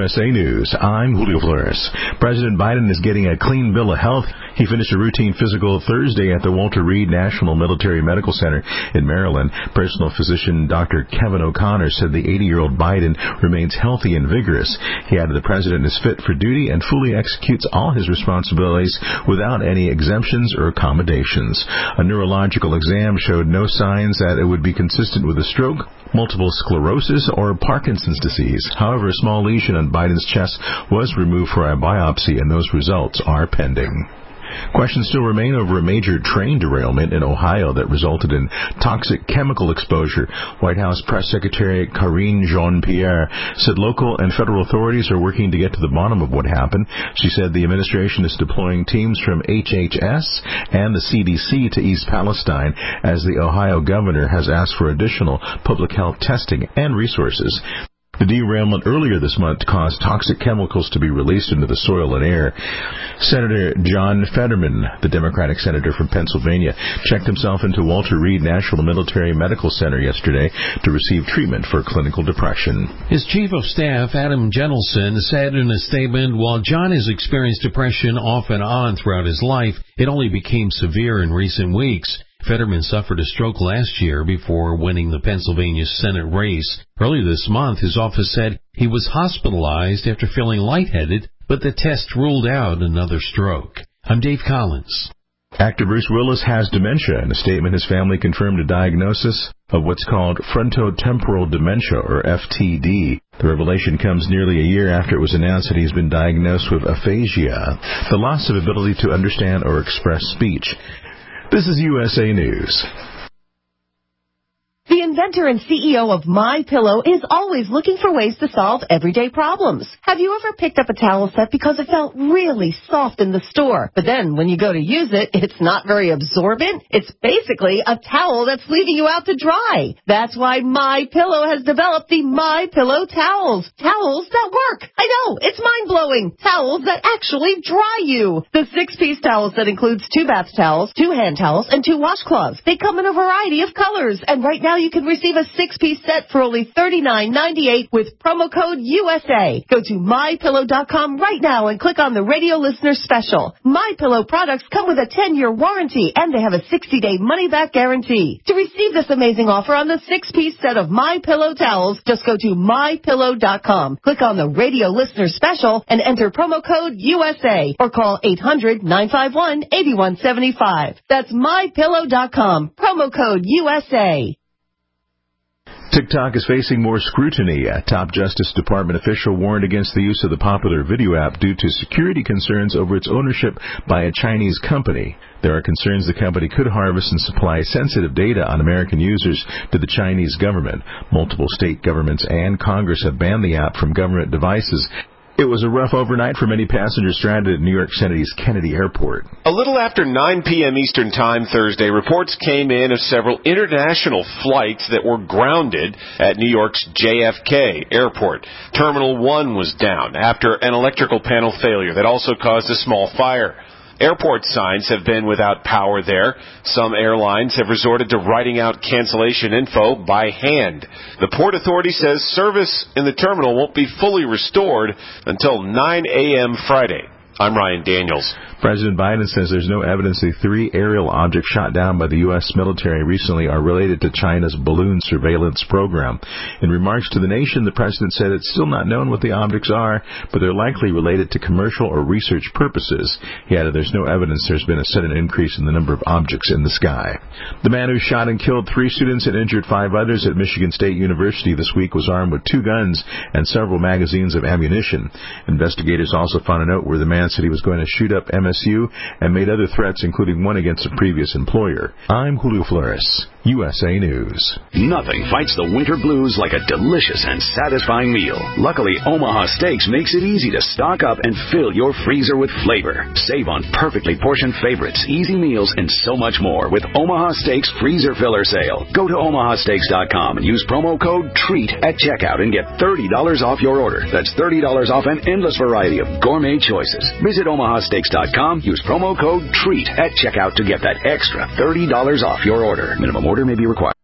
USA News, I'm Julio Flores. President Biden is getting a clean bill of health. He finished a routine physical Thursday at the Walter Reed National Military Medical Center in Maryland. Personal physician Dr. Kevin O'Connor said the 80-year-old Biden remains healthy and vigorous. He added the president is fit for duty and fully executes all his responsibilities without any exemptions or accommodations. A neurological exam showed no signs that it would be consistent with a stroke, multiple sclerosis, or Parkinson's disease. However, a small lesion on Biden's chest was removed for a biopsy, and those results are pending. Questions still remain over a major train derailment in Ohio that resulted in toxic chemical exposure. White House Press Secretary Karine Jean-Pierre said local and federal authorities are working to get to the bottom of what happened. She said the administration is deploying teams from HHS and the CDC to East Palestine as the Ohio governor has asked for additional public health testing and resources. The derailment earlier this month caused toxic chemicals to be released into the soil and air. Senator John Fetterman, the Democratic senator from Pennsylvania, checked himself into Walter Reed National Military Medical Center yesterday to receive treatment for clinical depression. His chief of staff, Adam Jentelson, said in a statement, while John has experienced depression off and on throughout his life, it only became severe in recent weeks. Fetterman suffered a stroke last year before winning the Pennsylvania Senate race. Earlier this month, his office said he was hospitalized after feeling lightheaded, but the test ruled out another stroke. I'm Dave Collins. Actor Bruce Willis has dementia. In a statement, his family confirmed a diagnosis of what's called frontotemporal dementia, or FTD. The revelation comes nearly a year after it was announced that he's been diagnosed with aphasia, the loss of ability to understand or express speech. This is USA News. The inventor and CEO of MyPillow is always looking for ways to solve everyday problems. Have you ever picked up a towel set because it felt really soft in the store, but then when you go to use it, it's not very absorbent? It's basically a towel that's leaving you out to dry. That's why MyPillow has developed the MyPillow towels. Towels that work. I know, it's mind-blowing. Towels that actually dry you. The 6-piece towel set includes 2 bath towels, 2 hand towels, and 2 washcloths. They come in a variety of colors, and right now you can receive a 6-piece set for only $39.98 with promo code USA. Go to MyPillow.com right now and click on the radio listener special. MyPillow products come with a 10-year warranty, and they have a 60-day money-back guarantee. To receive this amazing offer on the 6-piece set of MyPillow towels, just go to MyPillow.com. Click on the radio listener special and enter promo code USA or call 800-951-8175. That's MyPillow.com. Promo code USA. TikTok is facing more scrutiny. A top Justice Department official warned against the use of the popular video app due to security concerns over its ownership by a Chinese company. There are concerns the company could harvest and supply sensitive data on American users to the Chinese government. Multiple state governments and Congress have banned the app from government devices. It was a rough overnight for many passengers stranded at New York City's Kennedy Airport. A little after 9 p.m. Eastern Time Thursday, reports came in of several international flights that were grounded at New York's JFK Airport. Terminal 1 was down after an electrical panel failure that also caused a small fire. Airport signs have been without power there. Some airlines have resorted to writing out cancellation info by hand. The Port Authority says service in the terminal won't be fully restored until 9 a.m. Friday. I'm Ryan Daniels. President Biden says there's no evidence the 3 aerial objects shot down by the U.S. military recently are related to China's balloon surveillance program. In remarks to the nation, the president said it's still not known what the objects are, but they're likely related to commercial or research purposes. He added there's no evidence there's been a sudden increase in the number of objects in the sky. The man who shot and killed 3 students and injured 5 others at Michigan State University this week was armed with 2 guns and several magazines of ammunition. Investigators also found a note where the man said he was going to shoot up MSU and made other threats, including one against a previous employer. I'm Julio Flores, USA News. Nothing fights the winter blues like a delicious and satisfying meal. Luckily, Omaha Steaks makes it easy to stock up and fill your freezer with flavor. Save on perfectly portioned favorites, easy meals, and so much more with Omaha Steaks Freezer Filler Sale. Go to omahasteaks.com and use promo code TREAT at checkout and get $30 off your order. That's $30 off an endless variety of gourmet choices. Visit omahasteaks.com, use promo code TREAT at checkout to get that extra $30 off your order. Minimum order may be required.